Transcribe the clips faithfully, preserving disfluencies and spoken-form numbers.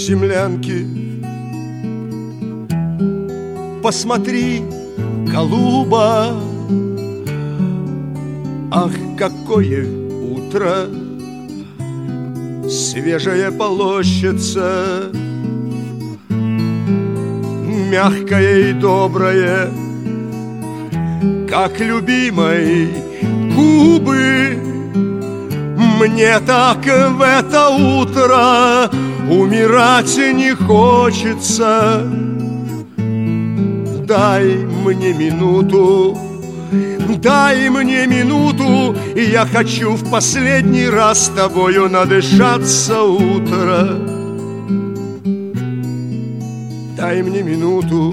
землянки. Посмотри, голуба, ах, какое утро, свежая полощица, мягкое и доброе, как любимой губы. Мне так в это утро умирать не хочется. Дай мне минуту, дай мне минуту, и я хочу в последний раз с тобою надышаться утро. Дай мне минуту.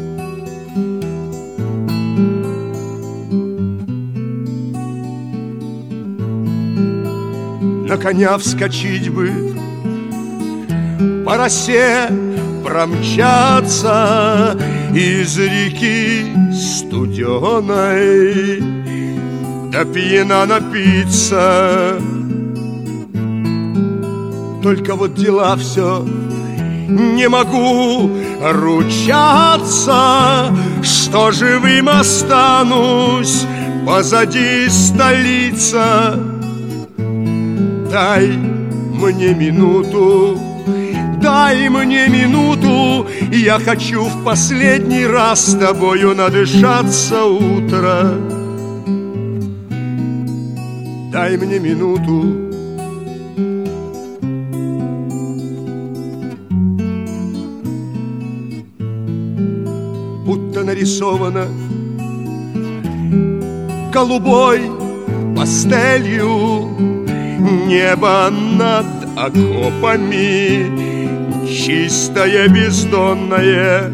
На коня вскочить бы, по росе промчаться, из реки студеной да пьяна напиться. Только вот дела все не могу ручаться, что живым останусь позади столица. Дай мне минуту, дай мне минуту, я хочу в последний раз с тобою надышаться утро. Дай мне минуту. Будто нарисовано голубой пастелью небо над окопами, чистое, бездонное.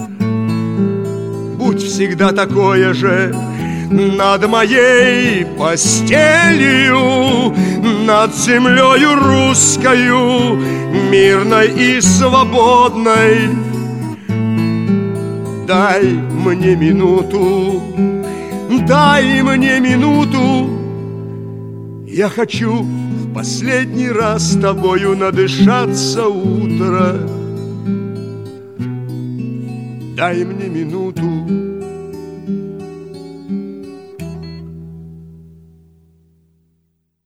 Будь всегда такое же над моей постелью, над землею русскою, мирной и свободной. Дай мне минуту, дай мне минуту, я хочу в последний раз с тобою надышаться утро. Дай мне минуту.